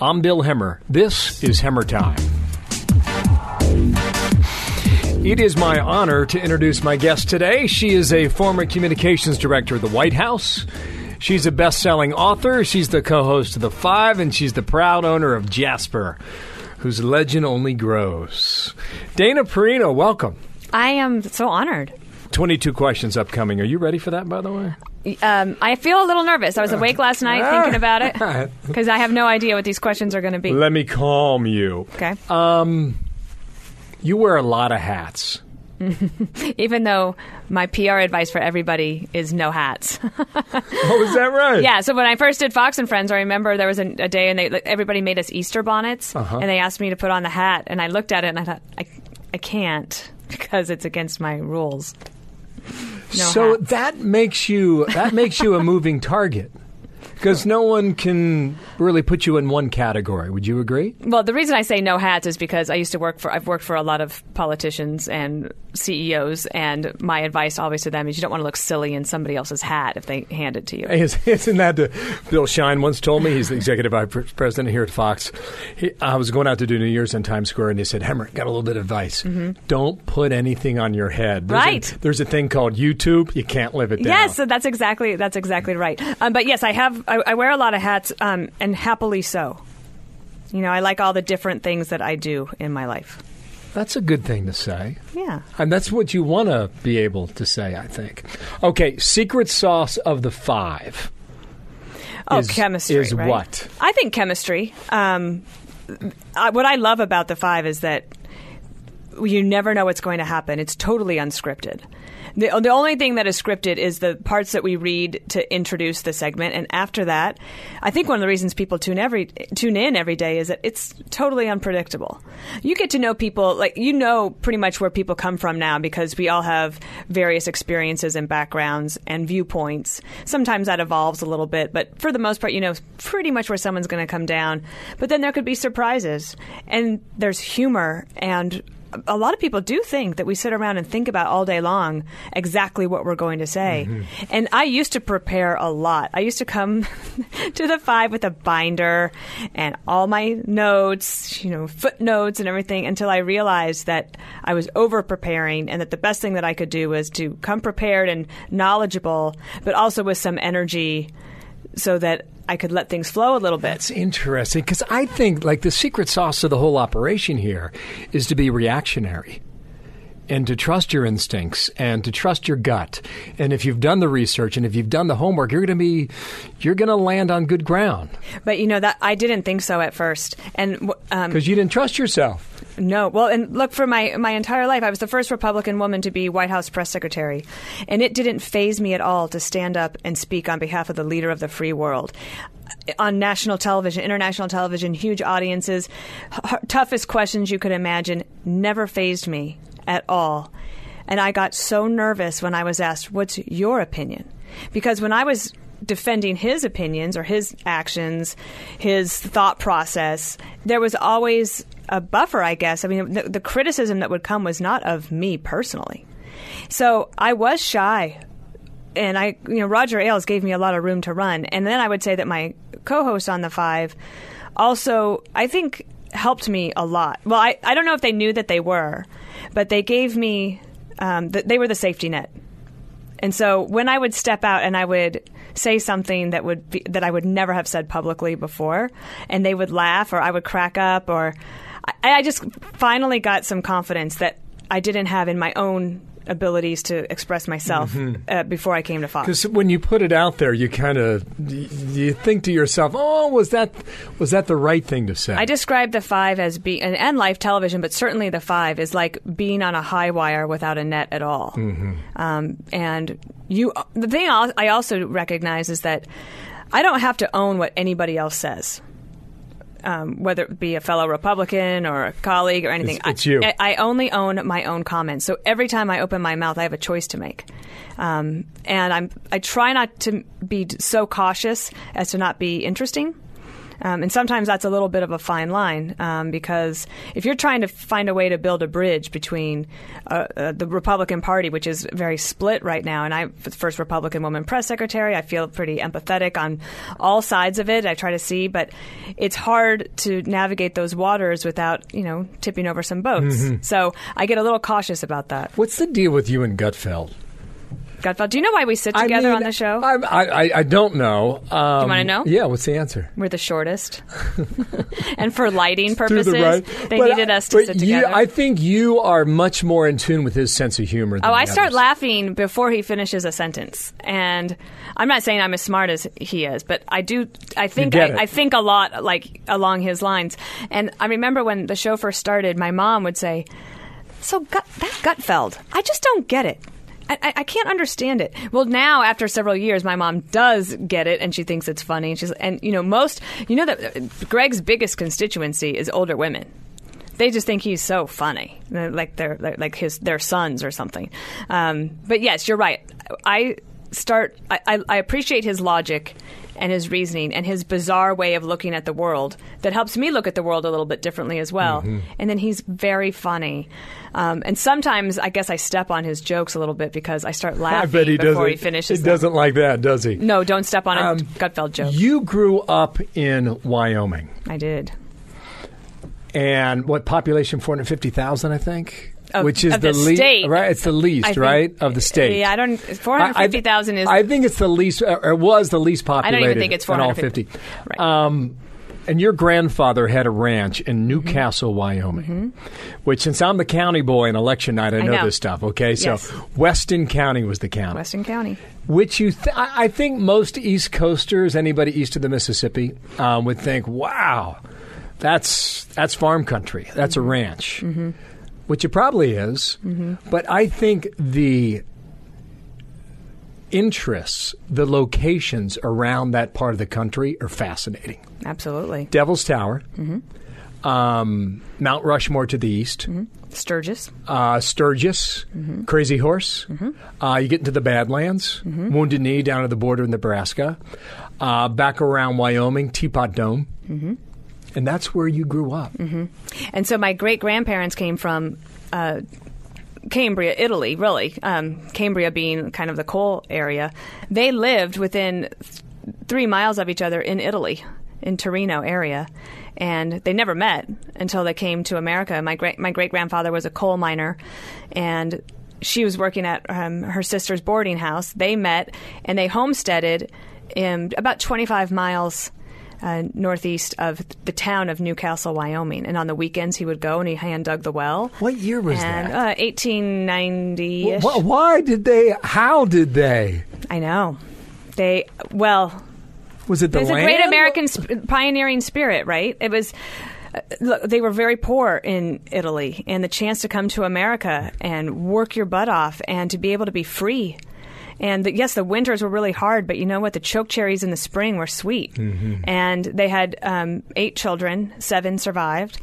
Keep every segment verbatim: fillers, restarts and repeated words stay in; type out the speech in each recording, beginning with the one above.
I'm Bill Hemmer. This is Hemmer Time. It is my honor to introduce my guest today. She is a former communications director of the White House. She's a best-selling author. She's the co-host of The Five, and she's the proud owner of Jasper, whose legend only grows. Dana Perino, welcome. I am so honored. twenty-two questions upcoming. Are you ready for that, by the way? Um, I feel a little nervous. I was awake last night thinking about it because I have no idea what these questions are going to be. Let me calm you. Okay. Um, you wear a lot of hats. Even though my P R advice for everybody is no hats. Oh, is that right? Yeah. So when I first did Fox and Friends, I remember there was a, a day and they like, everybody made us Easter bonnets, uh-huh. and they asked me to put on the hat, and I looked at it and I thought, I, I can't because it's against my rules. No so hat. that makes you that makes you a moving target. Because no one can really put you in one category. Would you agree? Well, the reason I say no hats is because I used to work for, I've worked for a lot of politicians and C E Os, and my advice always to them is you don't want to look silly in somebody else's hat if they hand it to you. Isn't that the, Bill Shine once told me, he's the executive vice president here at Fox. He, I was going out to do New Year's in Times Square, and he said, Hemmer, got a little bit of advice. Mm-hmm. Don't put anything on your head. There's right. A, there's a thing called YouTube. You can't live it down. Yes, so that's exactly, that's exactly right. Um, but yes, I have... I, I wear a lot of hats, um, and happily so. You know, I like all the different things that I do in my life. That's a good thing to say. Yeah. And that's what you want to be able to say, I think. Okay, secret sauce of the five. Oh, is, chemistry, is right? what? I think chemistry. Um, I, what I love about the five is that you never know what's going to happen. It's totally unscripted. The, the only thing that is scripted is the parts that we read to introduce the segment, and after that, I think one of the reasons people tune every tune in every day is that it's totally unpredictable. You get to know people, like you know pretty much where people come from now because we all have various experiences and backgrounds and viewpoints. Sometimes that evolves a little bit, but for the most part, you know pretty much where someone's going to come down. But then there could be surprises, and there's humor, and a lot of people do think that we sit around and think about all day long exactly what we're going to say. Mm-hmm. And I used to prepare a lot. I used to come to the five with a binder and all my notes, you know, footnotes and everything until I realized that I was over-preparing and that the best thing that I could do was to come prepared and knowledgeable, but also with some energy so that I could let things flow a little bit. That's interesting, because I think like the secret sauce of the whole operation here is to be reactionary and to trust your instincts and to trust your gut. And if you've done the research and if you've done the homework, you're going to be, you're going to land on good ground. But you know that I didn't think so at first, and um, because you didn't trust yourself. No. Well, and look, for my, my entire life, I was the first Republican woman to be White House press secretary. And it didn't faze me at all to stand up and speak on behalf of the leader of the free world. On national television, international television, huge audiences, h- toughest questions you could imagine, never fazed me at all. And I got so nervous when I was asked, what's your opinion? Because when I was defending his opinions or his actions, his thought process, there was always a buffer, I guess. I mean, the, the criticism that would come was not of me personally. So I was shy. And I, you know, Roger Ailes gave me a lot of room to run. And then I would say that my co-host on The Five also, I think, helped me a lot. Well, I, I don't know if they knew that they were, but they gave me, um, the, they were the safety net. And so when I would step out and I would say something that would be, that I would never have said publicly before, and they would laugh or I would crack up, or I, I just finally got some confidence that I didn't have in my own abilities to express myself mm-hmm. uh, before I came to Fox. Because when you put it out there, you kind of you think to yourself, "Oh, was that was that the right thing to say?" I describe the five as being, and, and live television, but certainly the five is like being on a high wire without a net at all. Mm-hmm. Um, and you, the thing I also recognize is that I don't have to own what anybody else says. Um, whether it be a fellow Republican or a colleague or anything. It's, it's you. I, I only own my own comments. So every time I open my mouth, I have a choice to make. Um, and I'm, I try not to be so cautious as to not be interesting. Um, and sometimes that's a little bit of a fine line um, because if you're trying to find a way to build a bridge between uh, uh, the Republican Party, which is very split right now, and I'm the first Republican woman press secretary, I feel pretty empathetic on all sides of it. I try to see, but it's hard to navigate those waters without, you know, tipping over some boats. Mm-hmm. So I get a little cautious about that. What's the deal with you and Gutfeld? Gutfeld, do you know why we sit together I mean, on the show? I, I, I don't know. Um, do you want to know? Yeah, what's the answer? We're the shortest. And for lighting purposes, right. they but, needed us to but sit you, together. I think you are much more in tune with his sense of humor than Oh, I the start others. laughing before he finishes a sentence. And I'm not saying I'm as smart as he is, but I do, I think, get it. I, I think a lot like along his lines. And I remember when the show first started, my mom would say, so gut, that Gutfeld, I just don't get it. I, I can't understand it. Well, now after several years, my mom does get it, and she thinks it's funny. And she's, and you know, most, you know, that Greg's biggest constituency is older women. They just think he's so funny, like they're like his their sons or something. Um, but yes, you're right. I start. I, I appreciate his logic and his reasoning and his bizarre way of looking at the world that helps me look at the world a little bit differently as well. Mm-hmm. And then he's very funny. Um, and sometimes I guess I step on his jokes a little bit because I start laughing I bet he before doesn't, he finishes He them. doesn't like that, does he? No, don't step on a um, Gutfeld joke. You grew up in Wyoming. I did. And what, population four hundred fifty thousand, I think? Of, Which is of the, the least, state. right? It's the least, think, right, of the state. Yeah, I don't. Four hundred fifty thousand is. I think it's the least, or it was the least populated. I don't even think it's four in all hundred fifty. fifty. Right. Um, and your grandfather had a ranch in Newcastle, mm-hmm. Wyoming, mm-hmm. which, since I'm the county boy on election night, I, I know, know this stuff. Okay, so yes. Weston County was the county. Weston County, which you, th- I think most East Coasters, anybody east of the Mississippi, um, would think, wow, that's that's farm country. That's mm-hmm. a ranch. Mm-hmm. Which it probably is, mm-hmm. but I think the interests, the locations around that part of the country are fascinating. Absolutely. Devil's Tower, mm-hmm. um, Mount Rushmore to the east, mm-hmm. Sturgis, uh, Sturgis, mm-hmm. Crazy Horse. Mm-hmm. Uh, you get into the Badlands, mm-hmm. Wounded Knee down to the border of Nebraska, uh, back around Wyoming, Teapot Dome. Mm-hmm. And that's where you grew up. Mm-hmm. And so my great-grandparents came from uh, Cambria, Italy, really. Um, Cambria being kind of the coal area. They lived within th- three miles of each other in Italy, in Torino area. And they never met until they came to America. My great my great-grandfather was a coal miner, and she was working at um, her sister's boarding house. They met, and they homesteaded in about twenty-five miles Uh, northeast of the town of Newcastle, Wyoming. And on the weekends, he would go and he hand dug the well. What year was and, that? Uh, eighteen ninety-ish. Wh- why did they? How did they? I know. They, well... Was it the There's land? a great American sp- pioneering spirit, right? It was... Uh, look, they were very poor in Italy, and the chance to come to America and work your butt off and to be able to be free. And the, yes, the winters were really hard, but you know what? The choke cherries in the spring were sweet. Mm-hmm. And they had um, eight children, seven survived.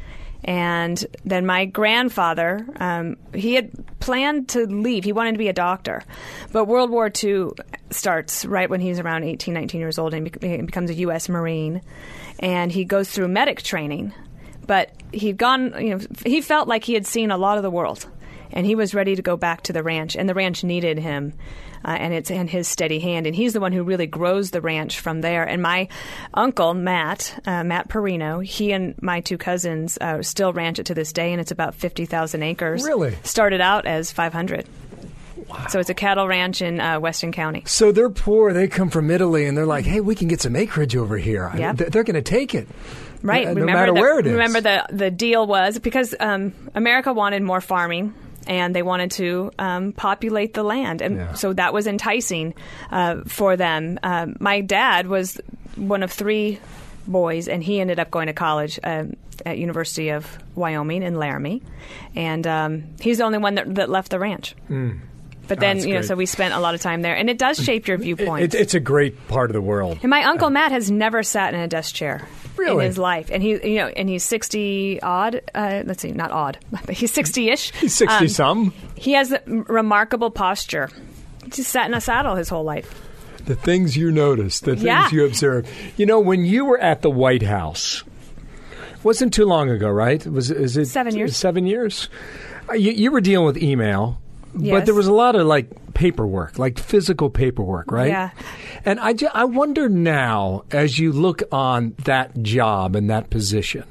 And then my grandfather, um, he had planned to leave. He wanted to be a doctor. But World War Two starts right when he's around eighteen, nineteen years old, and he becomes a U S Marine. And he goes through medic training. But he'd gone, you know, he felt like he had seen a lot of the world. And he was ready to go back to the ranch, and the ranch needed him, uh, and it's and his steady hand. And he's the one who really grows the ranch from there. And my uncle, Matt, uh, Matt Perino, he and my two cousins uh, still ranch it to this day, and it's about fifty thousand acres. Really? Started out as five hundred. Wow. So it's a cattle ranch in uh, Weston County. So they're poor. They come from Italy, and they're like, hey, we can get some acreage over here. Yep. They're, they're going to take it. Right. No, remember no matter the, where it is. Remember the, the deal was, because um, America wanted more farming, and they wanted to um, populate the land. And yeah. so that was enticing uh, for them. Um, my dad was one of three boys, and he ended up going to college um, at University of Wyoming in Laramie. And um, he's the only one that, that left the ranch. Mm. But then, oh, you know, great. so we spent a lot of time there. And it does shape your viewpoints. It, it, it's a great part of the world. And my Uncle Matt has never sat in a desk chair. Really? In his life, and he, you know, and he's sixty odd. Uh, let's see, not odd, but he's sixty-ish. He's sixty um, some. He has a remarkable posture. He just sat in a saddle his whole life. The things you noticed, the things Yeah. you observed. You know, when you were at the White House, wasn't too long ago, right? Was is it Seven years. Seven years. Uh, You, you were dealing with email, but Yes. there was a lot of like paperwork, like physical paperwork, right? Yeah. And I, ju- I wonder now, as you look on that job and that position,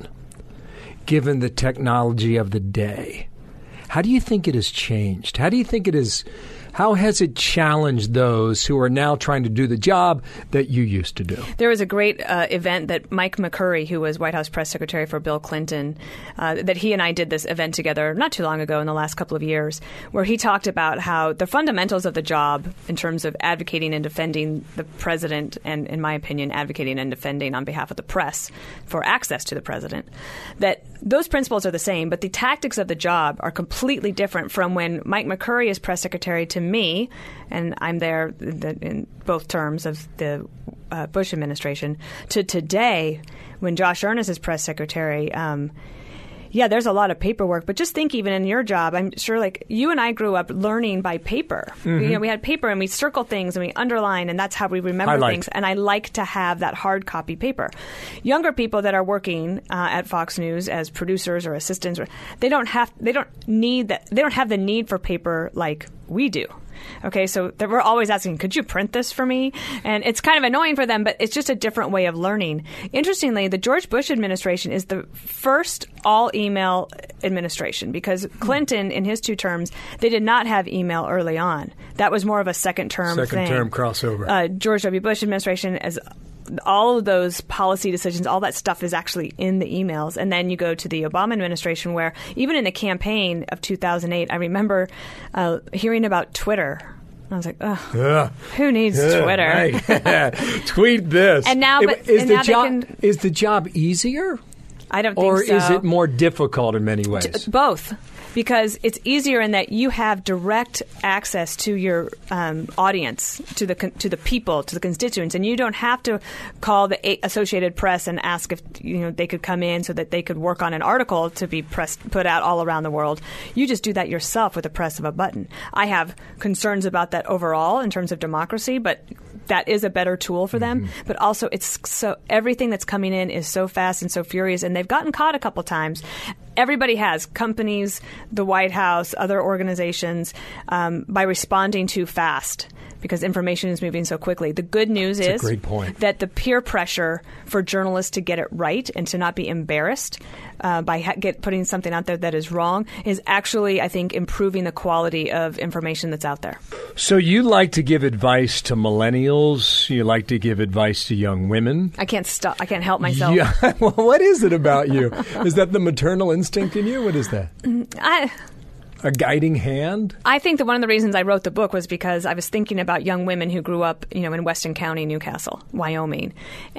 given the technology of the day, how do you think it has changed? How do you think it is? How has it challenged those who are now trying to do the job that you used to do? There was a great uh, event that Mike McCurry, who was White House press secretary for Bill Clinton, uh, that he and I did this event together not too long ago in the last couple of years, where he talked about how the fundamentals of the job in terms of advocating and defending the president and, in my opinion, advocating and defending on behalf of the press for access to the president, that those principles are the same, but the tactics of the job are completely different from when Mike McCurry is press secretary to me, and I'm there in both terms of the uh, Bush administration, to today when Josh Earnest is press secretary. Um, yeah, there's a lot of paperwork, but just think even in your job, I'm sure like you and I grew up learning by paper. Mm-hmm. You know, we had paper and we circle things and we underline, and that's how we remember Highlight. things. And I like to have that hard copy paper. Younger people that are working uh, at Fox News as producers or assistants, they don't have, they don't need that, they don't have the need for paper like we do. Okay, so that we're always asking, could you print this for me? And it's kind of annoying for them, but it's just a different way of learning. Interestingly, the George Bush administration is the first all-email administration because Clinton, in his two terms, they did not have email early on. That was more of a second-term thing. Second-term crossover. Uh, George W. Bush administration, as all of those policy decisions, all that stuff is actually in the emails. And then you go to the Obama administration where even in the campaign of two thousand eight, I remember uh, hearing about Twitter. I was like, ugh, Ugh. who needs Ugh, Twitter? right. Tweet this. And now, but, is, and the now job, they can, is the job easier? I don't think or so. Or is it more difficult in many ways? T- both. Because it's easier in that you have direct access to your um, audience, to the con- to the people, to the constituents, and you don't have to call the A- Associated Press and ask if you know they could come in so that they could work on an article to be pressed, put out all around the world. You just do that yourself with the press of a button. I have concerns about that overall in terms of democracy, but that is a better tool for them. Mm-hmm. But also, it's so everything that's coming in is so fast and so furious, and they've gotten caught a couple times. Everybody has, companies, the White House, other organizations, um, by responding too fast because information is moving so quickly. The good news That's is a great point. that the peer pressure for journalists to get it right and to not be embarrassed uh, by ha- get, putting something out there that is wrong is actually, I think, improving the quality of information that's out there. So you like to give advice to millennials. You like to give advice to young women. I can't stop. I can't help myself. Yeah. Well, what is it about you? Is that the maternal instinct in you? What is that? I... A guiding hand? I think that one of the reasons I wrote the book was because I was thinking about young women who grew up, you know, in Weston County, Newcastle, Wyoming,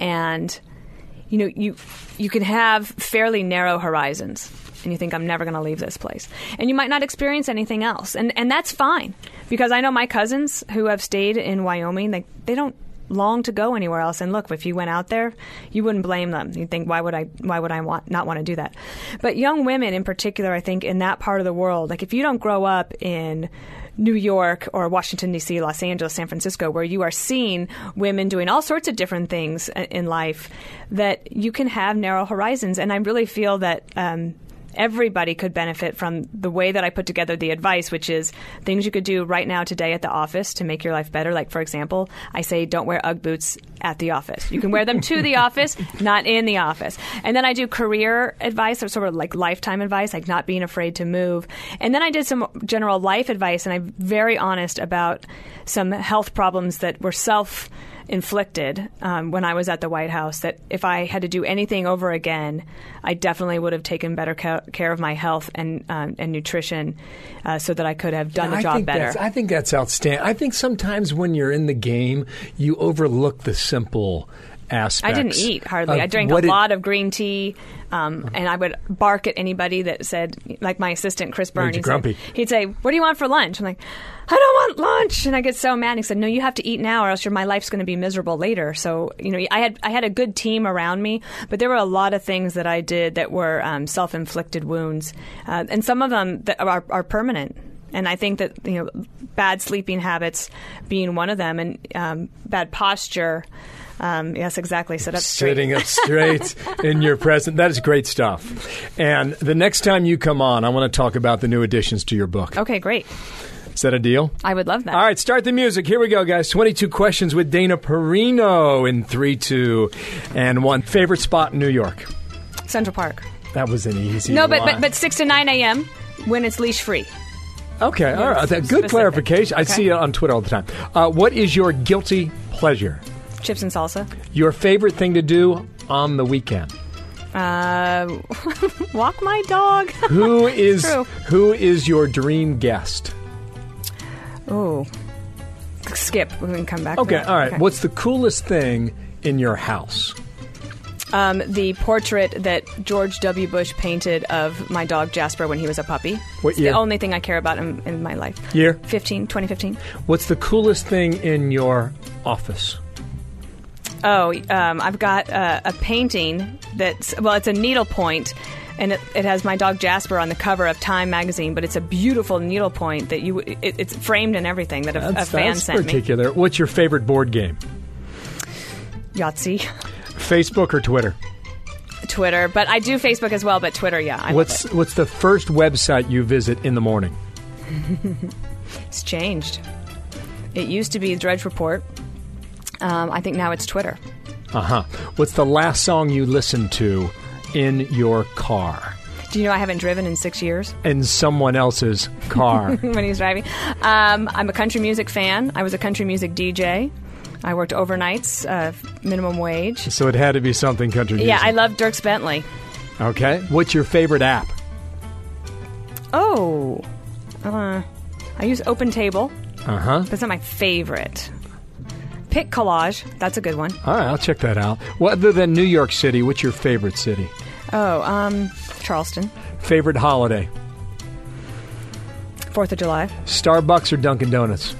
and you know, you you can have fairly narrow horizons, and you think I'm never going to leave this place, and you might not experience anything else, and and that's fine because I know my cousins who have stayed in Wyoming, they they don't long to go anywhere else. And look, if you went out there, you wouldn't blame them. You'd think, why would I why would I want not want to do that? But young women in particular, I think, in that part of the world, like if you don't grow up in New York or Washington, D C, Los Angeles, San Francisco, where you are seeing women doing all sorts of different things in life, that you can have narrow horizons. And I really feel that um, everybody could benefit from the way that I put together the advice, which is things you could do right now today at the office to make your life better. Like, for example, I say don't wear Ugg boots at the office. You can wear them to the office, not in the office. And then I do career advice, or sort of like lifetime advice, like not being afraid to move. And then I did some general life advice, and I'm very honest about some health problems that were self inflicted um, when I was at the White House, that if I had to do anything over again, I definitely would have taken better ca- care of my health and um, and nutrition uh, so that I could have done the I job think better. That's, I think that's outstanding. I think sometimes when you're in the game, you overlook the simple aspects. I didn't eat hardly. I drank a it, lot of green tea, um, and I would bark at anybody that said, like my assistant, Chris Byrne, he'd grumpy. say, he'd say, what do you want for lunch? I'm like, I don't want lunch. And I get so mad. He said, no, you have to eat now or else your, my life's going to be miserable later. So, you know, I had I had a good team around me, but there were a lot of things that I did that were um, self-inflicted wounds. Uh, and some of them that are, are permanent. And I think that, you know, bad sleeping habits being one of them, and um, bad posture. Um, yes, exactly. Sit up straight. Sitting up straight in your present. That is great stuff. And the next time you come on, I want to talk about the new additions to your book. Okay, great. Is that a deal? I would love that. All right, start the music. Here we go, guys. twenty-two questions with Dana Perino in three, two, and one. Favorite spot in New York? Central Park. That was an easy No, one. but, but but six to nine a.m. when it's leash free. Okay, all right. Good Specific. clarification. I Okay. see it on Twitter all the time. Uh, what is your guilty pleasure? Chips and salsa. Your favorite thing to do on the weekend? Uh, walk my dog. Who is True. who is your dream guest? Ooh. Skip. We can come back to Okay, that. all right. Okay. What's the coolest thing in your house? Um, the portrait that George W. Bush painted of my dog Jasper when he was a puppy. What It's year? the only thing I care about in, in my life. Year? fifteen, twenty fifteen. What's the coolest thing in your office? Oh, um, I've got uh, a painting that's, well, it's a needlepoint, and it, it has my dog Jasper on the cover of Time magazine, but it's a beautiful needlepoint that you, it, it's framed and everything that a, a That's, fan that's sent particular. What's your favorite board game? me. Yahtzee. Facebook or Twitter? Twitter, but I do Facebook as well, but Twitter, yeah. I What's love it. what's the first website you visit in the morning? It's changed. It used to be Drudge Report. Um, I think now it's Twitter. Uh-huh. What's the last song you listened to in your car? Do you know I haven't driven in six years In someone else's car. when he's driving? Um, I'm a country music fan. I was a country music D J. I worked overnights, uh, minimum wage. So it had to be something country music. Yeah, I love Dierks Bentley. Okay. What's your favorite app? Oh, uh, I use Open Table. Uh-huh. That's not my favorite. Pick Collage. That's a good one. All right, I'll check that out. Well, other than New York City, what's your favorite city? Oh, um, Charleston. Favorite holiday? Fourth of July. Starbucks or Dunkin' Donuts?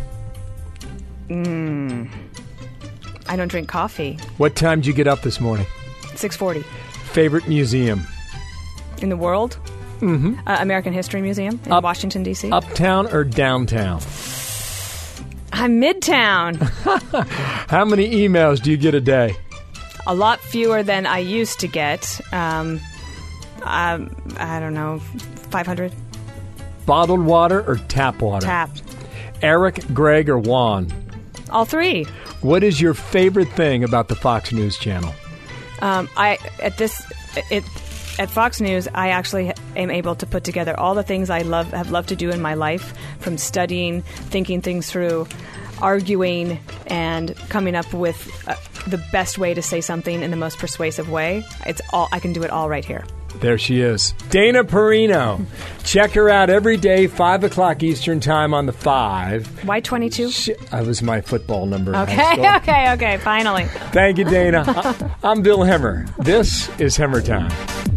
I don't drink coffee. What time did you get up this morning? six forty. Favorite museum? In the world? Mm-hmm. Uh, American History Museum in Up- Washington, D C. Uptown or downtown? I'm Midtown. How many emails do you get a day? A lot fewer than I used to get. Um, um, I don't know, five hundred. Bottled water or tap water? Tap. Eric, Greg, or Juan? All three. What is your favorite thing about the Fox News Channel? Um, I at this it, at Fox News, I actually am able to put together all the things I love have loved to do in my life, from studying, thinking things through, arguing, and coming up with uh, the best way to say something in the most persuasive way. It's all I can do it all right here. There she is. Dana Perino. Check her out every day, five o'clock Eastern Time on the five. Why twenty-two? She, that was my football number. in high Okay, school. okay, okay. Finally. Thank you, Dana. I, I'm Bill Hemmer. This is Hemmer Time.